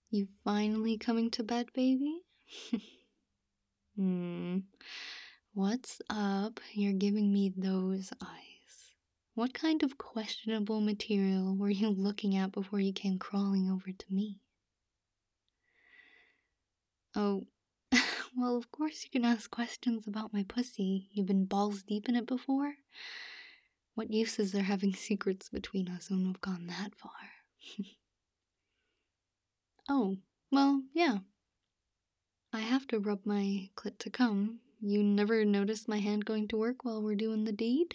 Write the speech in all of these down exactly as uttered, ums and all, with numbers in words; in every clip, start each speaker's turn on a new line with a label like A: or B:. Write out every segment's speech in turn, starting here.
A: You finally coming to bed, baby? Hmm. What's up? You're giving me those eyes. What kind of questionable material were you looking at before you came crawling over to me? Oh, well, of course you can ask questions about my pussy. You've been balls deep in it before? What use is there having secrets between us when we've gone that far? Oh, well, yeah. I have to rub my clit to come. You never noticed my hand going to work while we're doing the deed?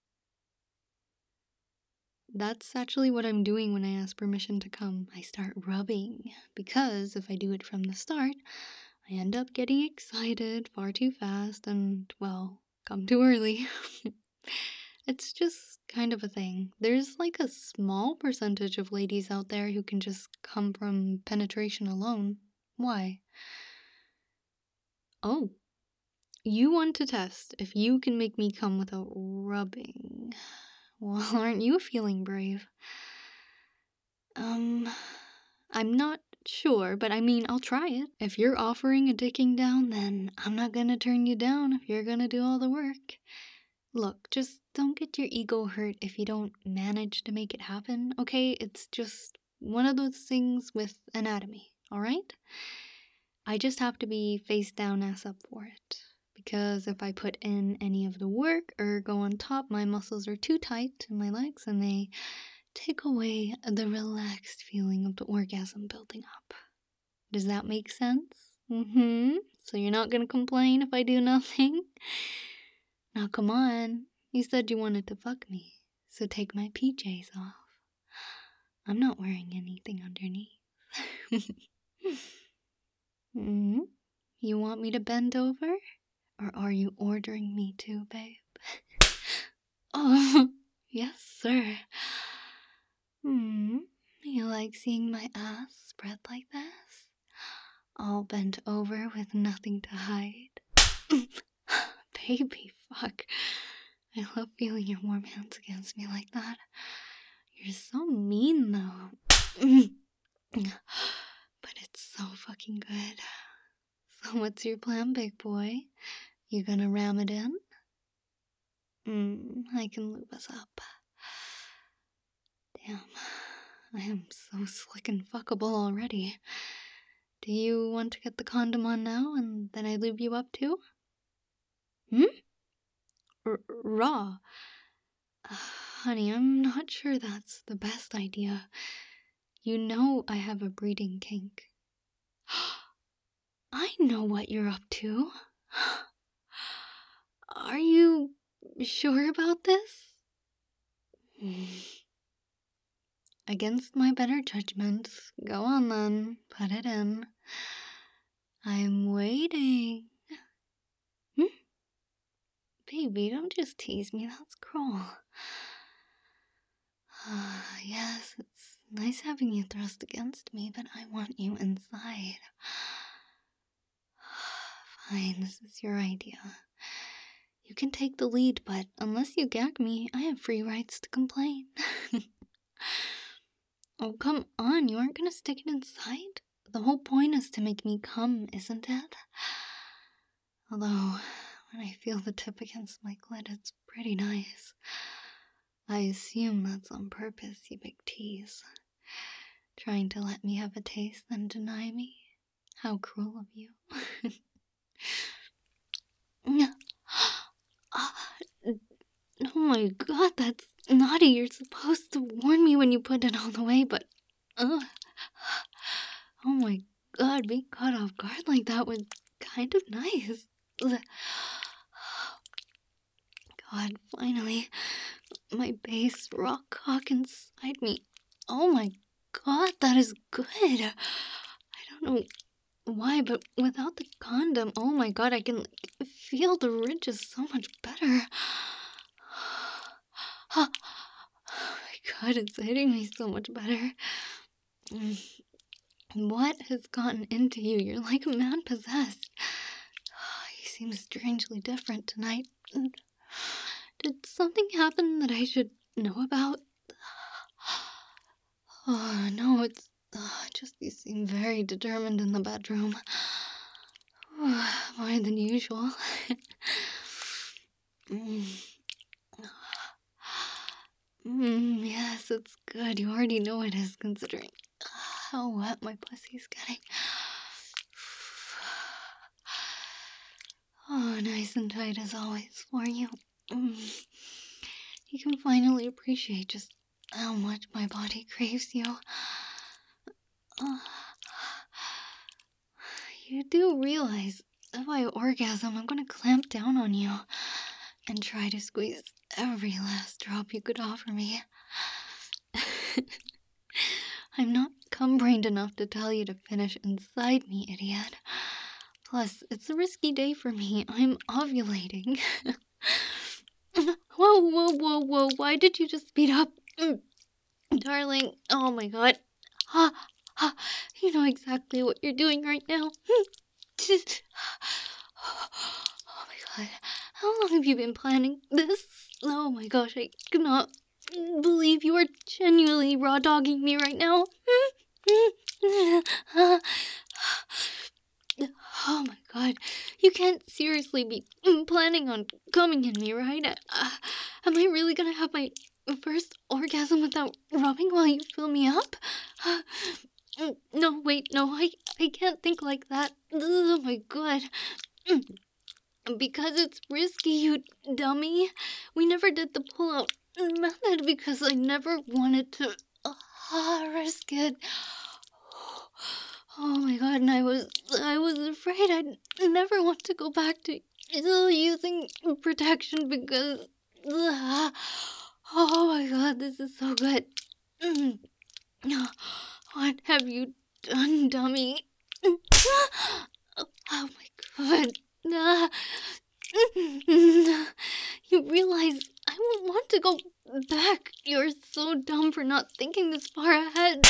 A: That's actually what I'm doing when I ask permission to come. I start rubbing, because if I do it from the start, I end up getting excited far too fast and, well, come too early. It's just kind of a thing. There's like a small percentage of ladies out there who can just come from penetration alone. Why? Oh, you want to test if you can make me come without rubbing. Well, aren't you feeling brave? Um, I'm not sure, but I mean, I'll try it. If you're offering a dicking down, then I'm not gonna turn you down if you're gonna do all the work. Look, just don't get your ego hurt if you don't manage to make it happen, okay? It's just one of those things with anatomy, alright? I just have to be face down, ass up for it. Because if I put in any of the work or go on top, my muscles are too tight in my legs and they take away the relaxed feeling of the orgasm building up. Does that make sense? Mm-hmm. So you're not gonna complain if I do nothing? Now come on. You said you wanted to fuck me, so take my P Js off. I'm not wearing anything underneath. mm-hmm. You want me to bend over? Or are you ordering me to, babe? Oh, yes, sir. Hmm, you like seeing my ass spread like this? All bent over with nothing to hide. Baby, fuck. I love feeling your warm hands against me like that. You're so mean, though. But it's so fucking good. So what's your plan, big boy? You gonna ram it in? Mm, I can lube us up. Damn, I am so slick and fuckable already. Do you want to get the condom on now and then I lube you up too? Hmm? R- raw. Uh, honey, I'm not sure that's the best idea. You know I have a breeding kink. I know what you're up to. Are you sure about this? Against my better judgment. Go on then, put it in. I'm waiting. Hmm? Baby, don't just tease me, that's cruel. Uh, yes, it's nice having you thrust against me, but I want you inside. Fine, this is your idea. You can take the lead, but unless you gag me, I have free rights to complain. Oh, come on, you aren't gonna stick it inside? The whole point is to make me come, isn't it? Although, when I feel the tip against my clit, it's pretty nice. I assume that's on purpose, you big tease. Trying to let me have a taste, then deny me? How cruel of you. Oh my god, that's naughty. You're supposed to warn me when you put it all away, but... Uh, oh my god, being caught off guard like that was kind of nice. God, finally, my base rock cock inside me. Oh my god, that is good. I don't know why, but without the condom, oh my god, I can like, feel the ridges so much better. Oh my god, it's hitting me so much better. What has gotten into you? You're like a man possessed. You seem strangely different tonight. Did something happen that I should know about? Oh no, it's Uh, just you seem very determined in the bedroom. More than usual. mm. Mm, yes, it's good. You already know it is, considering how wet my pussy's getting. Oh, nice and tight as always for you. Mm. You can finally appreciate just how much my body craves you. Uh, you do realize if I orgasm, I'm gonna clamp down on you and try to squeeze every last drop you could offer me. I'm not cum-brained enough to tell you to finish inside me, idiot. Plus, it's a risky day for me. I'm ovulating. Whoa, whoa, whoa, whoa. Why did you just speed up? Mm. Darling, oh my god. Ha, ha. You know exactly what you're doing right now. Oh my god. How long have you been planning this? Oh my gosh, I cannot believe you are genuinely raw dogging me right now. Oh my god, you can't seriously be planning on coming in me, right? Uh, am I really gonna have my first orgasm without rubbing while you fill me up? Uh, no, wait, no, I, I can't think like that. Oh my god. Because it's risky, you dummy. We never did the pull-out method because I never wanted to uh, risk it. Oh my god, and I was I was afraid I'd never want to go back to uh, using protection because uh, oh my god, this is so good. What have you done, dummy? Oh my god. Uh, you realize I won't want to go back. You're so dumb for not thinking this far ahead.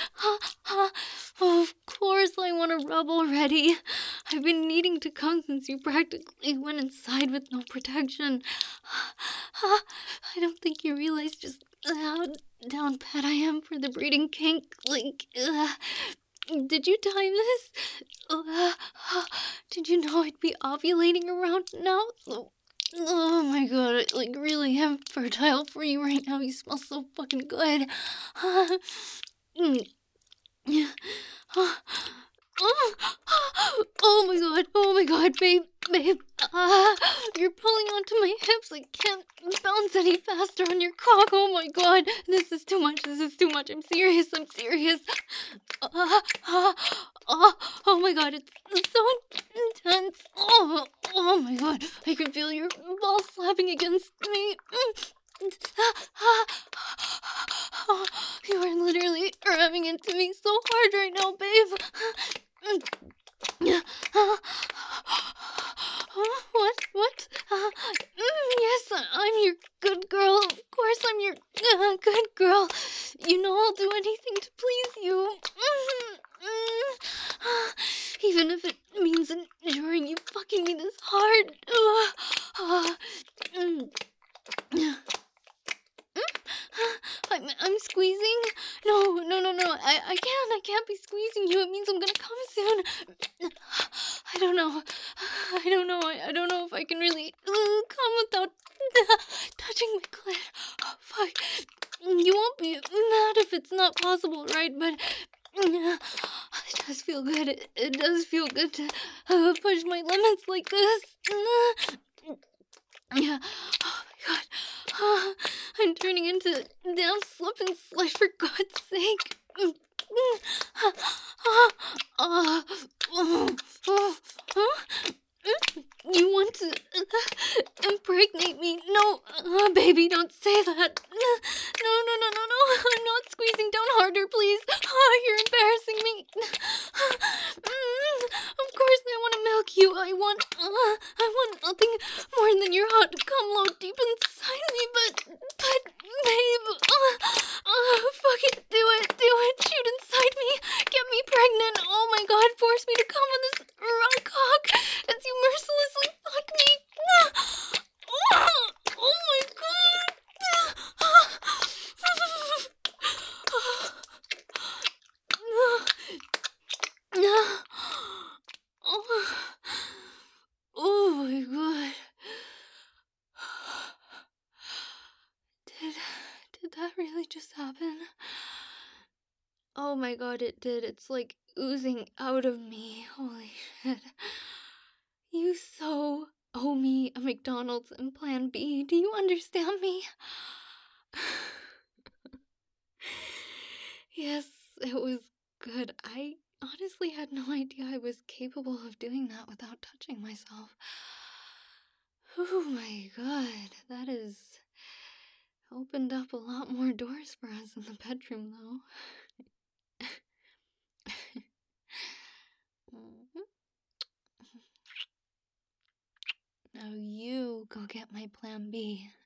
A: Of course I want to rub already. I've been needing to come since you practically went inside with no protection. I don't think you realize just how down pat I am for the breeding kink. Like, uh, did you time this? Uh, did you know I'd be ovulating around now? So, oh my god, I like really am fertile for you right now. You smell so fucking good. Uh, mm. Oh, oh my god, oh my god, babe, babe. Uh, you're pulling onto my hips. I can't bounce any faster on your cock. Oh my god, this is too much, this is too much. I'm serious, I'm serious. Uh, uh, oh, oh my god, it's so intense. Oh, oh my god, I can feel your balls slapping against me. Oh, you are literally ramming into me so hard right now, babe. What? What? Uh, yes, I'm your good girl. Of course, I'm your uh, good girl. You know I'll do anything to please you. Even if it means enduring you fucking me this hard. I'm, I'm squeezing? No, no, no, no. I, I can't. I can't be squeezing you. It means I'm gonna come soon. I don't know. I don't know. I, I don't know if I can really uh, come without uh, touching my clit. Oh, fuck. You won't be mad if it's not possible, right? But uh, it does feel good. It, it does feel good to uh, push my limits like this. Uh, yeah. Oh my god. Uh, I'm turning into damn slip and slide for God's sake. Uh, uh, uh, uh, you want to uh, impregnate me? No, uh, baby, don't say that. No, no, no, no, no. I'm not squeezing down harder, please. Oh, you're embarrassing me. Of course I want to milk you. I want, uh, I want nothing more than your hot cum load deep inside me, but, but, babe, uh, uh, fuck it, do it, do it, shoot inside me, get me pregnant, oh my god, force me to come on this raw cock as you mercilessly fuck me. Oh my god. really just happen? Oh my god, it did. It's like oozing out of me. Holy shit. You so owe me a McDonald's and Plan B. Do you understand me? Yes, it was good. I honestly had no idea I was capable of doing that without touching myself. Oh my god, that has opened up a lot more doors for us in the bedroom, though. Now you go get my Plan B.